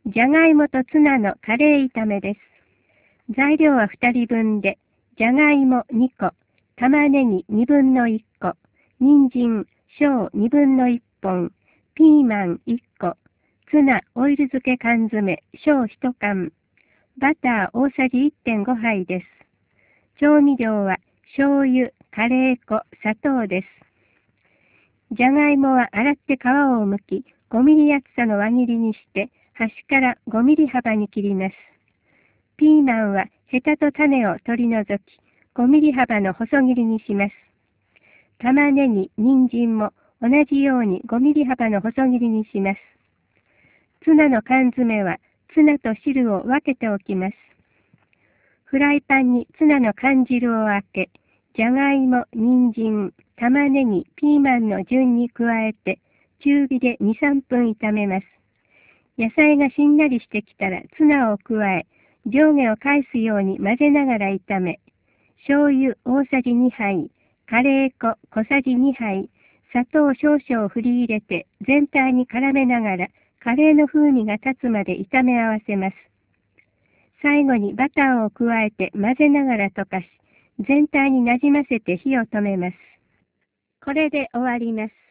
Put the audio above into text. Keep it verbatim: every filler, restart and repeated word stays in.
じゃがいもとツナのカレー炒めです。材料はふたりぶんで、じゃがいもにこ、玉ねぎにぶんのいっこ、人参、小にぶんのいっぽん、ピーマンいっこ、ツナオイル漬け缶詰小いちかん、バター大さじいってんごはいです。調味料は醤油、カレー粉、砂糖です。じゃがいもは洗って皮を剥き、ごミリ厚さの輪切りにして、端からごミリ幅に切ります。ピーマンはヘタと種を取り除き、ごミリ幅の細切りにします。玉ねぎ、人参も同じようにごミリ幅の細切りにします。ツナの缶詰はツナと汁を分けておきます。フライパンにツナの缶汁をあけ、じゃがいも、人参、玉ねぎ、ピーマンの順に加えて、中火でに、さんぷん炒めます。野菜がしんなりしてきたらツナを加え、上下を返すように混ぜながら炒め、醤油大さじにはい、カレー粉小さじにはい、砂糖少々振り入れて全体に絡めながらカレーの風味が立つまで炒め合わせます。最後にバターを加えて混ぜながら溶かし、全体になじませて火を止めます。これで終わります。